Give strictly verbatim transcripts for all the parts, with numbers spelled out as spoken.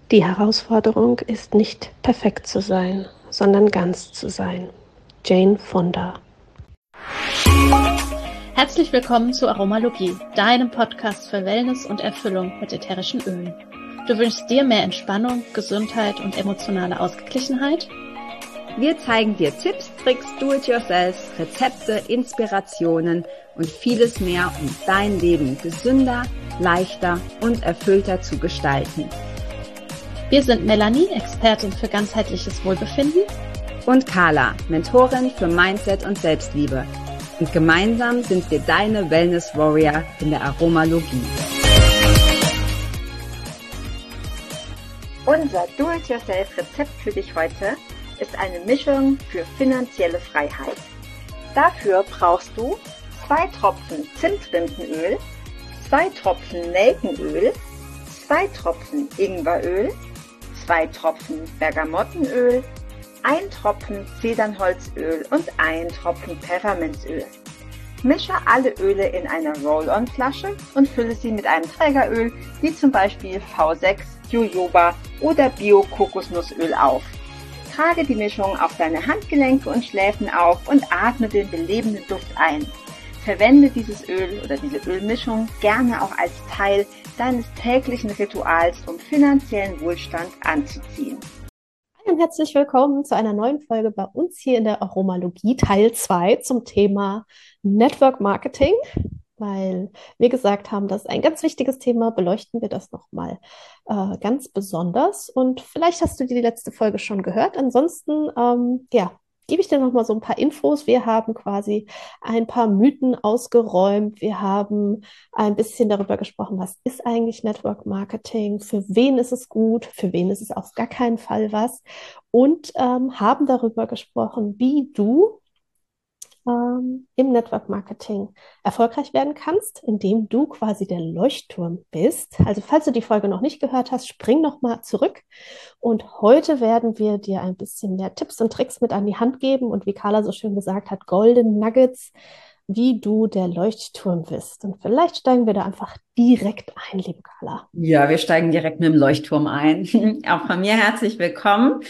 Die Herausforderung ist nicht perfekt zu sein, sondern ganz zu sein. Jane Fonda. Herzlich willkommen zu Aromalogie, deinem Podcast für Wellness und Erfüllung mit ätherischen Ölen. Du wünschst dir mehr Entspannung, Gesundheit und emotionale Ausgeglichenheit? Wir zeigen dir Tipps, Tricks, Do-it-yourself, Rezepte, Inspirationen und vieles mehr, um dein Leben gesünder, leichter und erfüllter zu gestalten. Wir sind Melanie, Expertin für ganzheitliches Wohlbefinden, und Carla, Mentorin für Mindset und Selbstliebe. Und gemeinsam sind wir deine Wellness Warrior in der Aromalogie. Unser Do-it-yourself-Rezept für dich heute ist eine Mischung für finanzielle Freiheit. Dafür brauchst du zwei Tropfen Zimtrindenöl, zwei Tropfen Nelkenöl, zwei Tropfen Ingweröl, zwei Tropfen Bergamottenöl, ein Tropfen Zedernholzöl und ein Tropfen Pfefferminzöl. Mische alle Öle in einer Roll-on-Flasche und fülle sie mit einem Trägeröl, wie zum Beispiel V sechs, Jojoba oder Bio-Kokosnussöl auf. Trage die Mischung auf deine Handgelenke und Schläfen auf und atme den belebenden Duft ein. Verwende dieses Öl oder diese Ölmischung gerne auch als Teil deines täglichen Rituals, um finanziellen Wohlstand anzuziehen. Hallo und herzlich willkommen zu einer neuen Folge bei uns hier in der Aromalogie Teil zwei zum Thema Network Marketing. Weil wir gesagt haben, das ist ein ganz wichtiges Thema, beleuchten wir das nochmal äh, ganz besonders. Und vielleicht hast du die letzte Folge schon gehört. Ansonsten, ähm, ja, gebe ich dir nochmal so ein paar Infos. Wir haben quasi ein paar Mythen ausgeräumt. Wir haben ein bisschen darüber gesprochen, was ist eigentlich Network Marketing, für wen ist es gut, für wen ist es auf gar keinen Fall was. Und ähm, haben darüber gesprochen, wie du ähm, im Network Marketing erfolgreich werden kannst, indem du quasi der Leuchtturm bist. Also falls du die Folge noch nicht gehört hast, spring noch mal zurück. Und heute werden wir dir ein bisschen mehr Tipps und Tricks mit an die Hand geben und wie Carla so schön gesagt hat, Golden Nuggets, wie du der Leuchtturm bist. Und vielleicht steigen wir da einfach direkt ein, liebe Carla. Ja, wir steigen direkt mit dem Leuchtturm ein. Auch von mir herzlich willkommen.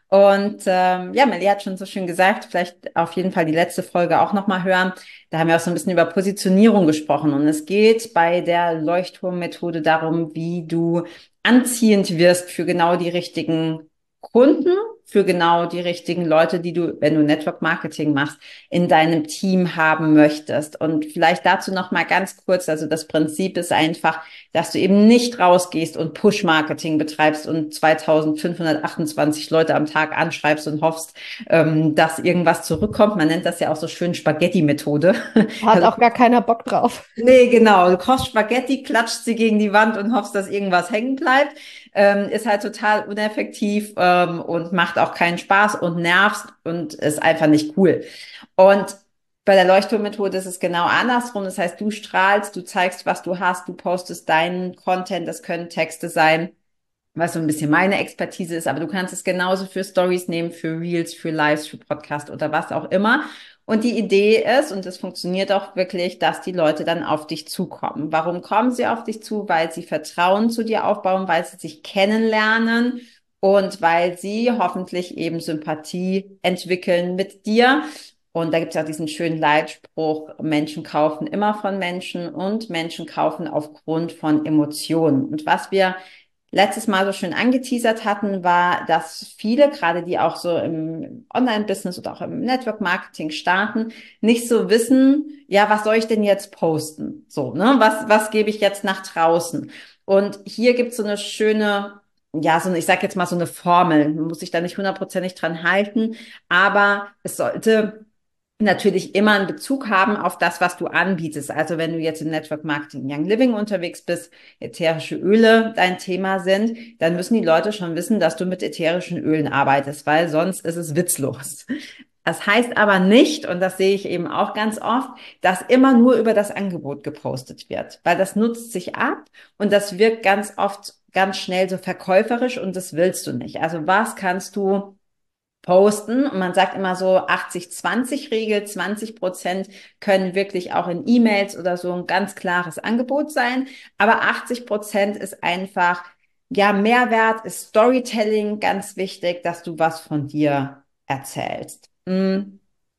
Und ähm, ja, Melly hat schon so schön gesagt, vielleicht auf jeden Fall die letzte Folge auch nochmal hören. Da haben wir auch so ein bisschen über Positionierung gesprochen. Und es geht bei der Leuchtturm-Methode darum, wie du anziehend wirst für genau die richtigen Kunden, für genau die richtigen Leute, die du, wenn du Network Marketing machst, in deinem Team haben möchtest. Und vielleicht dazu noch mal ganz kurz, also das Prinzip ist einfach, dass du eben nicht rausgehst und Push-Marketing betreibst und zweitausendfünfhundertachtundzwanzig Leute am Tag anschreibst und hoffst, ähm, dass irgendwas zurückkommt. Man nennt das ja auch so schön Spaghetti-Methode. Hat Also, auch gar keiner Bock drauf. nee, genau. Du kochst Spaghetti, klatscht sie gegen die Wand und hoffst, dass irgendwas hängen bleibt. Ähm, ist halt total uneffektiv ähm, und macht auch keinen Spaß und nervt und ist einfach nicht cool. Und bei der Leuchtturmmethode ist es genau andersrum. Das heißt, du strahlst, du zeigst, was du hast, du postest deinen Content. Das können Texte sein, was so ein bisschen meine Expertise ist, aber du kannst es genauso für Stories nehmen, für Reels, für Lives, für Podcast oder was auch immer. Und die Idee ist, und das funktioniert auch wirklich, dass die Leute dann auf dich zukommen. Warum kommen sie auf dich zu? Weil sie Vertrauen zu dir aufbauen, weil sie sich kennenlernen und weil sie hoffentlich eben Sympathie entwickeln mit dir. Und da gibt es auch diesen schönen Leitspruch, Menschen kaufen immer von Menschen und Menschen kaufen aufgrund von Emotionen. Und was wir letztes Mal so schön angeteasert hatten, war, dass viele, gerade die auch so im Online-Business oder auch im Network-Marketing starten, nicht so wissen, ja, was soll ich denn jetzt posten? So, ne, was, was gebe ich jetzt nach draußen? Und hier gibt's so eine schöne, ja, so eine, ich sag jetzt mal so eine Formel, man muss sich da nicht hundertprozentig dran halten, aber es sollte natürlich immer einen Bezug haben auf das, was du anbietest. Also wenn du jetzt im Network Marketing Young Living unterwegs bist, ätherische Öle dein Thema sind, dann müssen die Leute schon wissen, dass du mit ätherischen Ölen arbeitest, weil sonst ist es witzlos. Das heißt aber nicht, und das sehe ich eben auch ganz oft, dass immer nur über das Angebot gepostet wird, weil das nutzt sich ab und das wirkt ganz oft ganz schnell so verkäuferisch und das willst du nicht. Also was kannst du posten? Und man sagt immer so achtzig zwanzig Regel, zwanzig Prozent können wirklich auch in E-Mails oder so ein ganz klares Angebot sein, aber achtzig Prozent ist einfach ja, Mehrwert ist Storytelling ganz wichtig, dass du was von dir erzählst. Mm.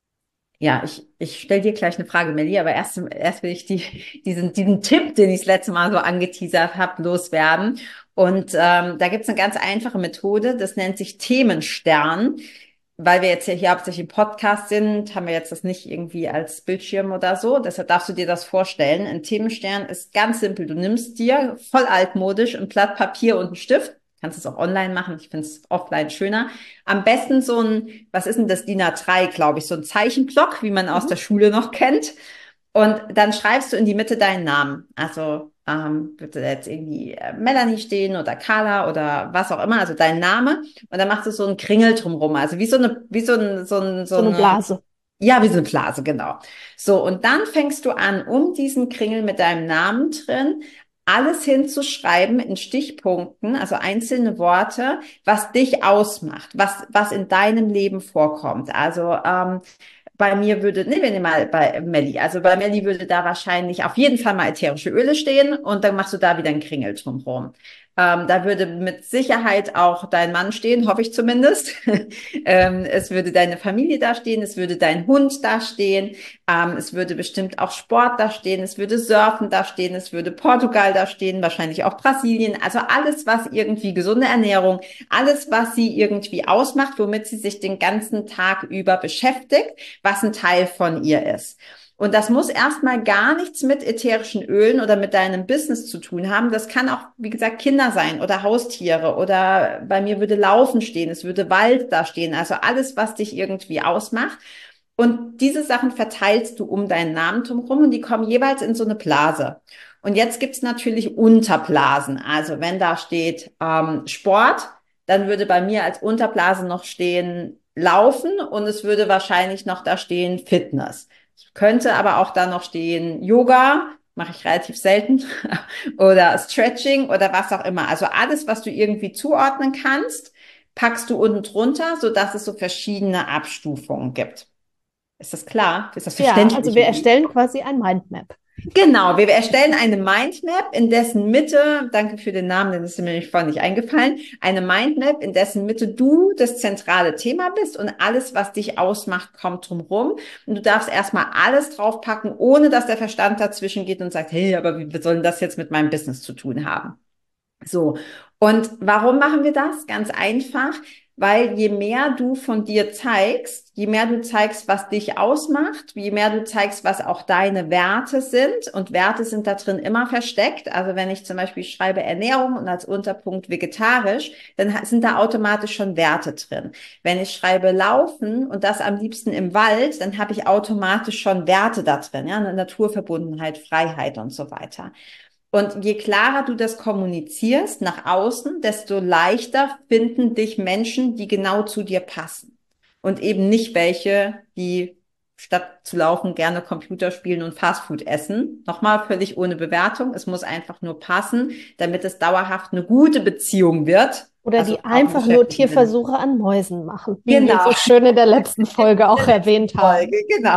Ja, ich, ich stelle dir gleich eine Frage, Melli, aber erst, erst will ich die, diesen, diesen Tipp, den ich das letzte Mal so angeteasert habe, loswerden. Und ähm, da gibt's eine ganz einfache Methode, das nennt sich Themenstern. Weil wir jetzt ja hier hauptsächlich im Podcast sind, haben wir jetzt das nicht irgendwie als Bildschirm oder so. Deshalb darfst du dir das vorstellen. Ein Themenstern ist ganz simpel. Du nimmst dir voll altmodisch ein Blatt Papier und einen Stift. Kannst es auch online machen. Ich finde es offline schöner. Am besten so ein, was ist denn das, D I N A drei, glaube ich, so ein Zeichenblock, wie man aus Mhm. der Schule noch kennt. Und dann schreibst du in die Mitte deinen Namen. Also ähm, wird da jetzt irgendwie äh, Melanie stehen oder Carla oder was auch immer, also dein Name. Und dann machst du so einen Kringel drumrum. Also wie so eine, wie so ein, so ein, so So eine eine, Blase. ja, wie so eine Blase, genau. So, und dann fängst du an, um diesen Kringel mit deinem Namen drin, alles hinzuschreiben in Stichpunkten, also einzelne Worte, was dich ausmacht, was, was in deinem Leben vorkommt. Also, ähm, bei mir würde, nehmen wir den mal bei Melli. Also bei Melli würde da wahrscheinlich auf jeden Fall mal ätherische Öle stehen und dann machst du da wieder einen Kringel drumherum. Ähm, da würde mit Sicherheit auch dein Mann stehen, hoffe ich zumindest. ähm, es würde deine Familie da stehen, es würde dein Hund da stehen, ähm, es würde bestimmt auch Sport da stehen, es würde Surfen da stehen, es würde Portugal da stehen, wahrscheinlich auch Brasilien. Also alles, was irgendwie gesunde Ernährung, alles, was sie irgendwie ausmacht, womit sie sich den ganzen Tag über beschäftigt, was ein Teil von ihr ist. Und das muss erstmal gar nichts mit ätherischen Ölen oder mit deinem Business zu tun haben. Das kann auch, wie gesagt, Kinder sein oder Haustiere oder bei mir würde Laufen stehen, es würde Wald da stehen. Also alles, was dich irgendwie ausmacht. Und diese Sachen verteilst du um deinen Namen drumherum und die kommen jeweils in so eine Blase. Und jetzt gibt's natürlich Unterblasen. Also wenn da steht ähm, Sport, dann würde bei mir als Unterblase noch stehen Laufen und es würde wahrscheinlich noch da stehen Fitness. Könnte aber auch da noch stehen Yoga, mache ich relativ selten, oder Stretching oder was auch immer. Also alles, was du irgendwie zuordnen kannst, packst du unten drunter, sodass es so verschiedene Abstufungen gibt. Ist das klar? Ist das Ja, verständlich? also wir erstellen quasi ein Mindmap. Genau, wir erstellen eine Mindmap, in dessen Mitte, danke für den Namen, denn das ist mir nämlich vorhin nicht eingefallen, eine Mindmap, in dessen Mitte du das zentrale Thema bist und alles, was dich ausmacht, kommt drumherum. Und du darfst erstmal alles draufpacken, ohne dass der Verstand dazwischen geht und sagt, hey, aber wie soll denn das jetzt mit meinem Business zu tun haben? So. Und warum machen wir das? Ganz einfach, weil je mehr du von dir zeigst, je mehr du zeigst, was dich ausmacht, je mehr du zeigst, was auch deine Werte sind, und Werte sind da drin immer versteckt. Also wenn ich zum Beispiel schreibe Ernährung und als Unterpunkt vegetarisch, dann sind da automatisch schon Werte drin. Wenn ich schreibe Laufen und das am liebsten im Wald, dann habe ich automatisch schon Werte da drin, ja, Naturverbundenheit, Freiheit und so weiter. Und je klarer du das kommunizierst nach außen, desto leichter finden dich Menschen, die genau zu dir passen. Und eben nicht welche, die statt zu laufen gerne Computer spielen und Fastfood essen. Nochmal völlig ohne Bewertung. Es muss einfach nur passen, damit es dauerhaft eine gute Beziehung wird. Oder Also die auch einfach nur beschäftigen sind. Tierversuche an Mäusen machen, wie wir Genau. so schön in der letzten Folge auch erwähnt haben. Folge, genau.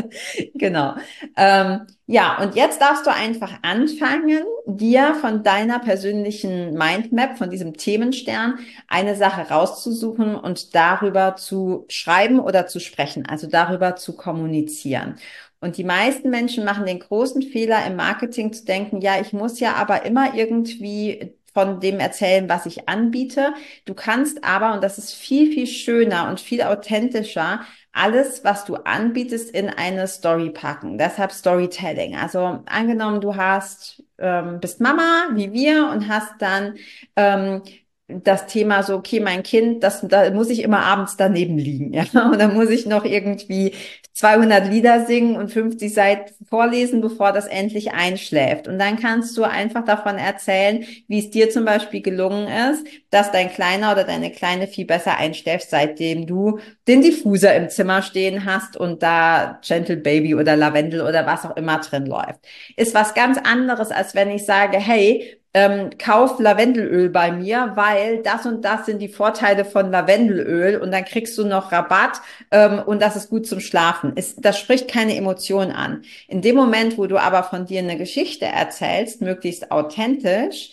Genau. Ähm, ja, und jetzt darfst du einfach anfangen, dir von deiner persönlichen Mindmap, von diesem Themenstern, eine Sache rauszusuchen und darüber zu schreiben oder zu sprechen, also darüber zu kommunizieren. Und die meisten Menschen machen den großen Fehler im Marketing zu denken, ja, ich muss ja aber immer irgendwie von dem erzählen, was ich anbiete. Du kannst aber, und das ist viel, viel schöner und viel authentischer, alles, was du anbietest, in eine Story packen. Deshalb Storytelling. Also angenommen, du hast, ähm, bist Mama, wie wir, und hast dann ähm, das Thema so, okay, mein Kind, das, da muss ich immer abends daneben liegen, ja, und dann muss ich noch irgendwie zweihundert Lieder singen und fünfzig Seiten vorlesen, bevor das endlich einschläft. Und dann kannst du einfach davon erzählen, wie es dir zum Beispiel gelungen ist, dass dein Kleiner oder deine Kleine viel besser einschläft, seitdem du den Diffuser im Zimmer stehen hast und da Gentle Baby oder Lavendel oder was auch immer drin läuft. Ist was ganz anderes, als wenn ich sage, hey, Ähm, kauf Lavendelöl bei mir, weil das und das sind die Vorteile von Lavendelöl und dann kriegst du noch Rabatt ähm, und das ist gut zum Schlafen. Ist, das spricht keine Emotion an. In dem Moment, wo du aber von dir eine Geschichte erzählst, möglichst authentisch,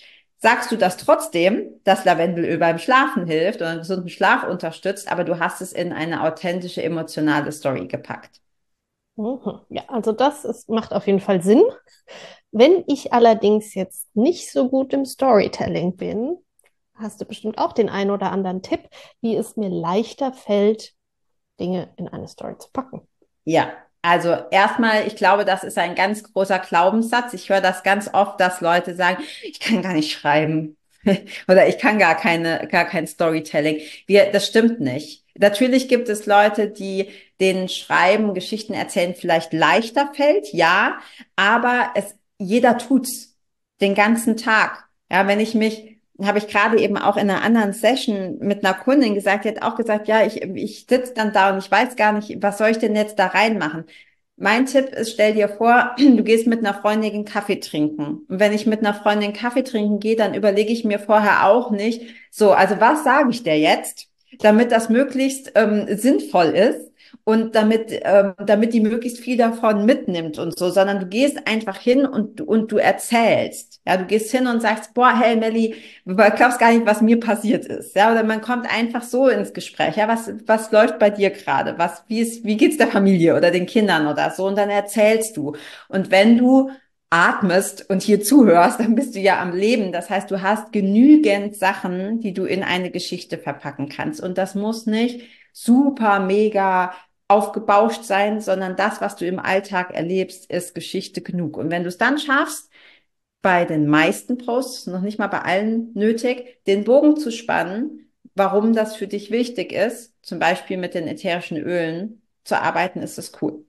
sagst du das trotzdem, dass Lavendelöl beim Schlafen hilft oder einen gesunden Schlaf unterstützt, aber du hast es in eine authentische, emotionale Story gepackt. Mhm. Ja, also das ist, macht auf jeden Fall Sinn. Wenn ich allerdings jetzt nicht so gut im Storytelling bin, hast du bestimmt auch den einen oder anderen Tipp, wie es mir leichter fällt, Dinge in eine Story zu packen. Ja, also erstmal, ich glaube, das ist ein ganz großer Glaubenssatz. Ich höre das ganz oft, dass Leute sagen, ich kann gar nicht schreiben oder ich kann gar keine, gar kein Storytelling. Wir, das stimmt nicht. Natürlich gibt es Leute, die denen Schreiben, Geschichten erzählen vielleicht leichter fällt, ja, aber es, jeder tut's den ganzen Tag. Ja, wenn ich mich habe ich gerade eben auch in einer anderen Session mit einer Kundin gesagt, die hat auch gesagt, ja, ich, ich sitze dann da und ich weiß gar nicht, was soll ich denn jetzt da reinmachen? Mein Tipp ist, stell dir vor, du gehst mit einer Freundin Kaffee trinken. Und wenn ich mit einer Freundin Kaffee trinken gehe, dann überlege ich mir vorher auch nicht, so, also was sage ich der jetzt, damit das möglichst ähm, sinnvoll ist und damit, ähm, damit die möglichst viel davon mitnimmt und so, sondern du gehst einfach hin und, und du erzählst. Ja, du gehst hin und sagst, boah, hey Melli, du glaubst gar nicht, was mir passiert ist. Ja, oder man kommt einfach so ins Gespräch. Ja, was, was läuft bei dir gerade? Was, wie ist, wie geht's der Familie oder den Kindern oder so? Und dann erzählst du. Und wenn du atmest und hier zuhörst, dann bist du ja am Leben. Das heißt, du hast genügend Sachen, die du in eine Geschichte verpacken kannst. Und das muss nicht super, mega aufgebauscht sein, sondern das, was du im Alltag erlebst, ist Geschichte genug. Und wenn du es dann schaffst, bei den meisten Posts, noch nicht mal bei allen nötig, den Bogen zu spannen, warum das für dich wichtig ist, zum Beispiel mit den ätherischen Ölen zu arbeiten, ist das cool.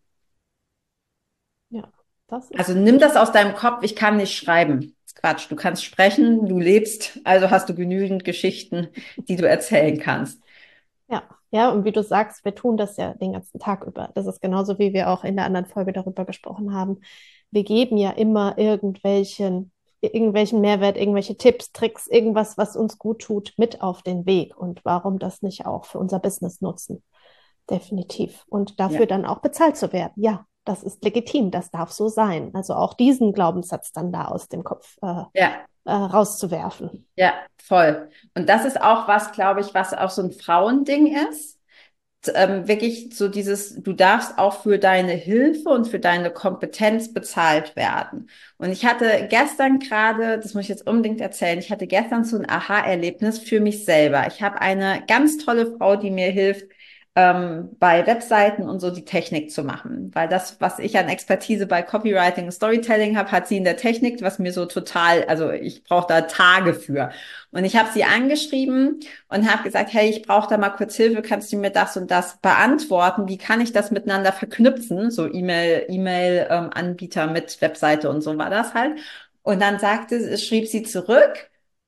Ja, das ist. Also nimm das aus deinem Kopf, ich kann nicht schreiben. Das ist Quatsch, du kannst sprechen, du lebst, also hast du genügend Geschichten, die du erzählen kannst. Ja, ja, und wie du sagst, wir tun das ja den ganzen Tag über. Das ist genauso, wie wir auch in der anderen Folge darüber gesprochen haben. Wir geben ja immer irgendwelchen, irgendwelchen Mehrwert, irgendwelche Tipps, Tricks, irgendwas, was uns gut tut, mit auf den Weg. Und warum das nicht auch für unser Business nutzen? Definitiv. Und dafür Ja. dann auch bezahlt zu werden. Ja, das ist legitim, das darf so sein. Also auch diesen Glaubenssatz dann da aus dem Kopf äh, Ja. äh, rauszuwerfen. Ja, voll. Und das ist auch was, glaube ich, was auch so ein Frauending ist. Ähm, wirklich so dieses, du darfst auch für deine Hilfe und für deine Kompetenz bezahlt werden. Und ich hatte gestern gerade, das muss ich jetzt unbedingt erzählen, ich hatte gestern so ein Aha-Erlebnis für mich selber. Ich habe eine ganz tolle Frau, die mir hilft, ähm, bei Webseiten und so die Technik zu machen. Weil das, was ich an Expertise bei Copywriting und Storytelling habe, hat sie in der Technik, was mir so total, also ich brauche da Tage für. Und ich habe sie angeschrieben und habe gesagt, hey, ich brauche da mal kurz Hilfe, kannst du mir das und das beantworten? Wie kann ich das miteinander verknüpfen? So E-Mail, E-Mail-Anbieter mit Webseite und so war das halt. Und dann sagte, schrieb sie zurück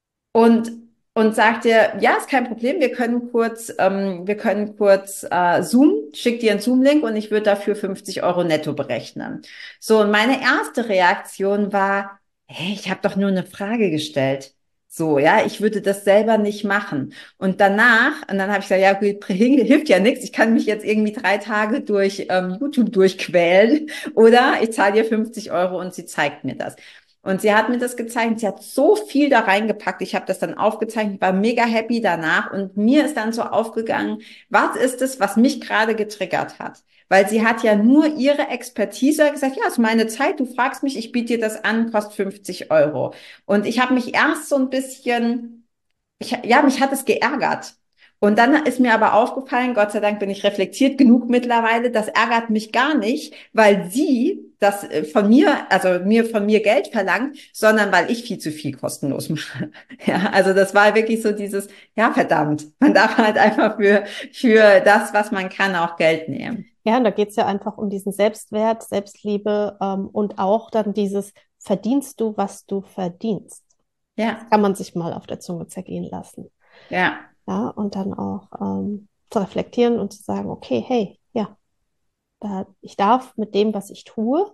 und und sagte, ja, ist kein Problem, wir können kurz, ähm, wir können kurz äh, Zoom, schick dir einen Zoom-Link und ich würde dafür fünfzig Euro netto berechnen. So, und meine erste Reaktion war, hey, ich habe doch nur eine Frage gestellt. So, ja, ich würde das selber nicht machen. Und danach, und dann habe ich gesagt, ja, gut, hilft ja nichts, ich kann mich jetzt irgendwie drei Tage durch ähm, YouTube durchquälen oder ich zahle dir fünfzig Euro und sie zeigt mir das. Und sie hat mir das gezeigt, sie hat so viel da reingepackt. Ich habe das dann aufgezeichnet, war mega happy danach. Und mir ist dann so aufgegangen, was ist es, was mich gerade getriggert hat? Weil sie hat ja nur ihre Expertise gesagt, ja, ist meine Zeit, du fragst mich, ich biete dir das an, kostet fünfzig Euro. Und ich habe mich erst so ein bisschen, ich, ja, mich hat es geärgert. Und dann ist mir aber aufgefallen, Gott sei Dank bin ich reflektiert genug mittlerweile, das ärgert mich gar nicht, weil sie das von mir, also mir von mir Geld verlangt, sondern weil ich viel zu viel kostenlos mache. Ja, also das war wirklich so dieses, ja verdammt, man darf halt einfach für, für das, was man kann, auch Geld nehmen. Ja, und da geht es ja einfach um diesen Selbstwert, Selbstliebe ähm, und auch dann dieses, verdienst du, was du verdienst. Ja. Das kann man sich mal auf der Zunge zergehen lassen. Ja. Ja, und dann auch ähm, zu reflektieren und zu sagen, okay, hey, ja, da, ich darf mit dem, was ich tue,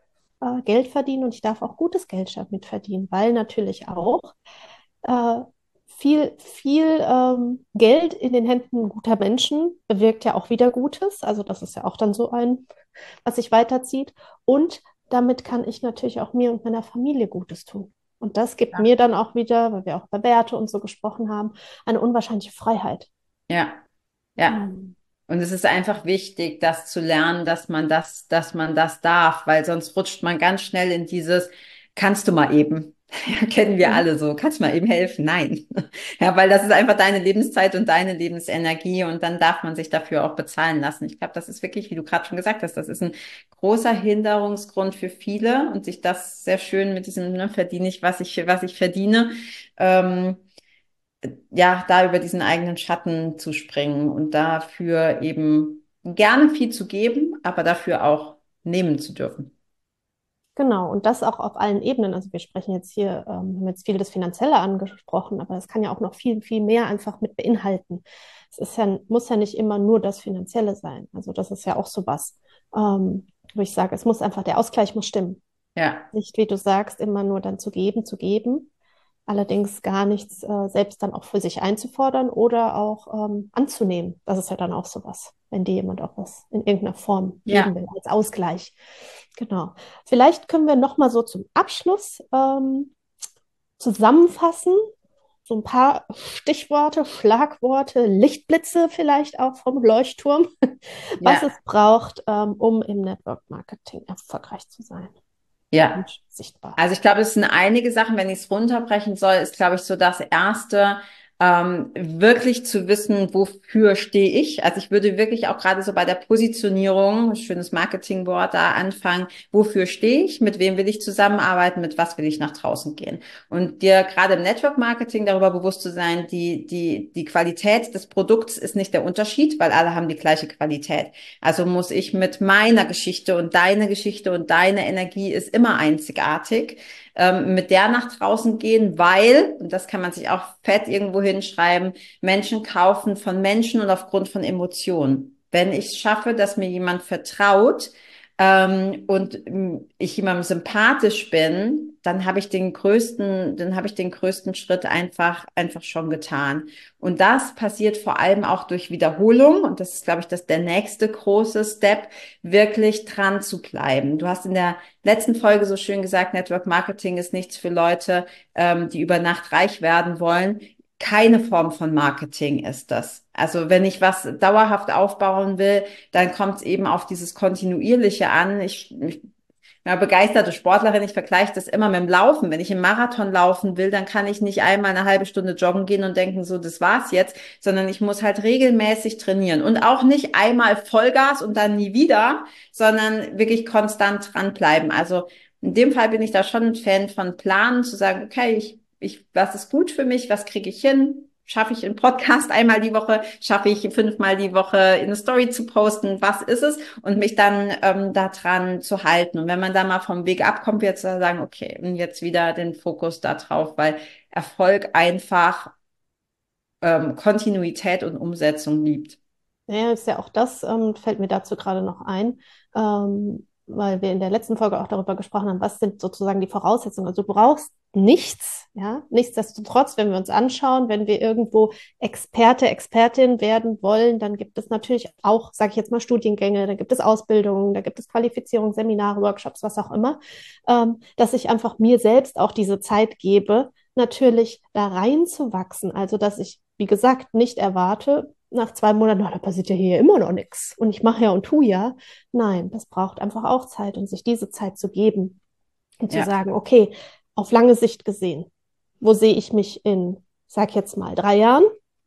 äh, Geld verdienen und ich darf auch gutes Geld damit verdienen, weil natürlich auch äh, viel, viel ähm, Geld in den Händen guter Menschen bewirkt ja auch wieder Gutes. Also das ist ja auch dann so ein, was sich weiterzieht. Und damit kann ich natürlich auch mir und meiner Familie Gutes tun. Und das gibt Ja. mir dann auch wieder, weil wir auch bei Werte und so gesprochen haben, eine unwahrscheinliche Freiheit. Ja, ja. Ähm, Und es ist einfach wichtig, das zu lernen, dass man das, dass man das darf, weil sonst rutscht man ganz schnell in dieses, kannst du mal eben? Ja, kennen wir mhm. alle so. Kannst du mal eben helfen? Nein. Ja, weil das ist einfach deine Lebenszeit und deine Lebensenergie und dann darf man sich dafür auch bezahlen lassen. Ich glaube, das ist wirklich, wie du gerade schon gesagt hast, das ist ein großer Hinderungsgrund für viele und sich das sehr schön mit diesem, ne, verdiene ich, was ich, was ich verdiene, ähm, ja, da über diesen eigenen Schatten zu springen und dafür eben gerne viel zu geben, aber dafür auch nehmen zu dürfen. Genau, und das auch auf allen Ebenen. Also wir sprechen jetzt hier, ähm, haben jetzt viel das Finanzielle angesprochen, aber es kann ja auch noch viel, viel mehr einfach mit beinhalten. Es ist ja, muss ja nicht immer nur das Finanzielle sein. Also das ist ja auch sowas, ähm, wo ich sage, es muss einfach, der Ausgleich muss stimmen. Ja, Nicht, wie du sagst, immer nur dann zu geben, zu geben, allerdings gar nichts äh, selbst dann auch für sich einzufordern oder auch ähm, anzunehmen. Das ist ja dann auch sowas, wenn dir jemand auch was in irgendeiner Form ja, geben will, als Ausgleich. Genau. Vielleicht können wir noch mal so zum Abschluss ähm, zusammenfassen, so ein paar Stichworte, Schlagworte, Lichtblitze vielleicht auch vom Leuchtturm, was ja, es braucht, ähm, um im Network Marketing erfolgreich zu sein ja. und sichtbar. Also ich glaube, es sind einige Sachen, wenn ich es runterbrechen soll, ist, glaube ich, so das Erste, ähm, wirklich zu wissen, wofür stehe ich. Also ich würde wirklich auch gerade so bei der Positionierung, schönes Marketingwort, da anfangen, wofür stehe ich, mit wem will ich zusammenarbeiten, mit was will ich nach draußen gehen. Und dir gerade im Network Marketing darüber bewusst zu sein, die, die, die Qualität des Produkts ist nicht der Unterschied, weil alle haben die gleiche Qualität. Also muss ich mit meiner Geschichte und deine Geschichte und deine Energie ist immer einzigartig, ähm, mit der nach draußen gehen, weil, und das kann man sich auch fett irgendwo hinschreiben, Menschen kaufen von Menschen und aufgrund von Emotionen. Wenn ich es schaffe, dass mir jemand vertraut, ähm, und ähm, ich jemandem sympathisch bin, dann habe ich den größten, dann habe ich den größten Schritt einfach, einfach schon getan. Und das passiert vor allem auch durch Wiederholung. Und das ist, glaube ich, das der nächste große Step, wirklich dran zu bleiben. Du hast in der letzten Folge so schön gesagt, Network Marketing ist nichts für Leute, ähm, die über Nacht reich werden wollen. Keine Form von Marketing ist das. Also wenn ich was dauerhaft aufbauen will, dann kommt es eben auf dieses Kontinuierliche an. Ich, ich ja, begeisterte Sportlerin, ich vergleiche das immer mit dem Laufen. Wenn ich im Marathon laufen will, dann kann ich nicht einmal eine halbe Stunde joggen gehen und denken, so, das war's jetzt, sondern ich muss halt regelmäßig trainieren und auch nicht einmal Vollgas und dann nie wieder, sondern wirklich konstant dranbleiben. Also in dem Fall bin ich da schon ein Fan von Planen, zu sagen, okay, ich, ich, was ist gut für mich, was kriege ich hin? Schaffe ich einen Podcast einmal die Woche? Schaffe ich fünfmal die Woche in eine Story zu posten? Was ist es? Und mich dann ähm, daran zu halten. Und wenn man da mal vom Weg abkommt, wird zu sagen, okay, und jetzt wieder den Fokus da drauf, weil Erfolg einfach ähm, Kontinuität und Umsetzung liebt. Ja, ist ja auch das, ähm, fällt mir dazu gerade noch ein, ähm, weil wir in der letzten Folge auch darüber gesprochen haben, was sind sozusagen die Voraussetzungen. Also du brauchst nichts, ja, nichtsdestotrotz, wenn wir uns anschauen, wenn wir irgendwo Experte, Expertin werden wollen, dann gibt es natürlich auch, sage ich jetzt mal, Studiengänge, da gibt es Ausbildungen, da gibt es Qualifizierung, Seminare, Workshops, was auch immer, ähm, dass ich einfach mir selbst auch diese Zeit gebe, natürlich da reinzuwachsen. Also dass ich, wie gesagt, nicht erwarte, nach zwei Monaten, na, da passiert ja hier immer noch nichts und ich mache ja und tu ja. Nein, das braucht einfach auch Zeit und sich diese Zeit zu geben und zu Ja, sagen, okay, auf lange Sicht gesehen, wo sehe ich mich in, sag jetzt mal, drei Jahren,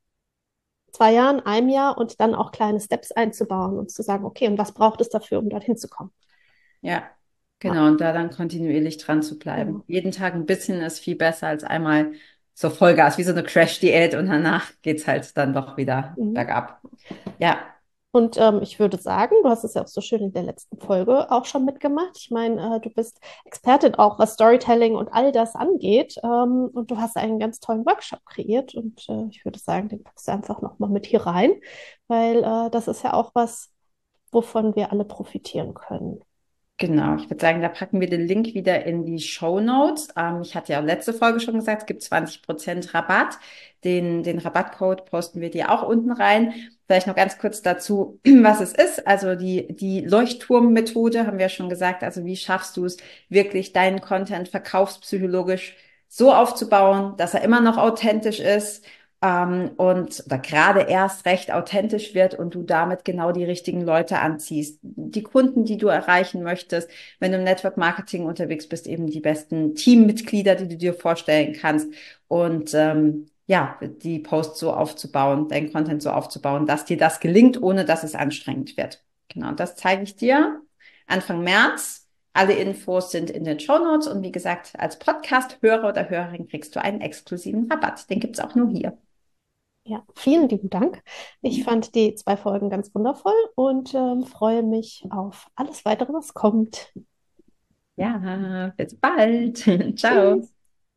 zwei Jahren, einem Jahr und dann auch kleine Steps einzubauen und zu sagen, okay, und was braucht es dafür, um dorthin zu kommen? ja, Ja, genau. Und da dann kontinuierlich dran zu bleiben. genau. Jeden Tag ein bisschen ist viel besser als einmal so Vollgas, wie so eine Crash-Diät und danach geht's halt dann doch wieder Mhm. bergab. Ja, Und ähm, ich würde sagen, du hast es ja auch so schön in der letzten Folge auch schon mitgemacht. Ich meine, äh, du bist Expertin auch, was Storytelling und all das angeht. Ähm, und du hast einen ganz tollen Workshop kreiert. Und äh, ich würde sagen, den packst du einfach nochmal mit hier rein, weil äh, das ist ja auch was, wovon wir alle profitieren können. genau, ich würde sagen, da packen wir den Link wieder in die Show Notes. Ähm, ich hatte ja letzte Folge schon gesagt, es gibt zwanzig Prozent Rabatt. Den, den Rabattcode posten wir dir auch unten rein. Vielleicht noch ganz kurz dazu, was es ist. Also die, die Leuchtturm-Methode haben wir ja schon gesagt. Also wie schaffst du es wirklich, deinen Content verkaufspsychologisch so aufzubauen, dass er immer noch authentisch ist, ähm, und oder gerade erst recht authentisch wird und du damit genau die richtigen Leute anziehst. Die Kunden, die du erreichen möchtest, wenn du im Network Marketing unterwegs bist, eben die besten Teammitglieder, die du dir vorstellen kannst. Und ähm, ja, die Posts so aufzubauen, dein Content so aufzubauen, dass dir das gelingt, ohne dass es anstrengend wird. Genau, das zeige ich dir Anfang März. Alle Infos sind in den Shownotes und wie gesagt, als Podcast-Hörer oder Hörerin kriegst du einen exklusiven Rabatt. Den gibt's auch nur hier. Ja, vielen lieben Dank. Ich fand die zwei Folgen ganz wundervoll und ähm, freue mich auf alles weitere, was kommt. Ja, bis bald. Ciao. Tschüss.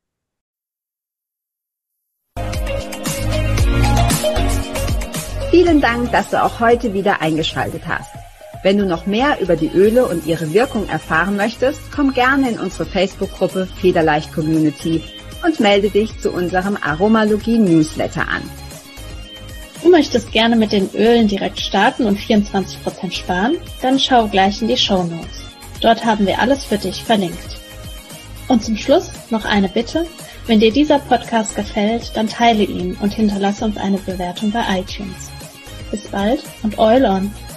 Vielen Dank, dass du auch heute wieder eingeschaltet hast. Wenn du noch mehr über die Öle und ihre Wirkung erfahren möchtest, komm gerne in unsere Facebook-Gruppe Federleicht Community und melde dich zu unserem Aromalogie-Newsletter an. Du möchtest gerne mit den Ölen direkt starten und vierundzwanzig Prozent sparen? Dann schau gleich in die Shownotes. Dort haben wir alles für dich verlinkt. Und zum Schluss noch eine Bitte. Wenn dir dieser Podcast gefällt, dann teile ihn und hinterlasse uns eine Bewertung bei iTunes. Bis bald und Oil on!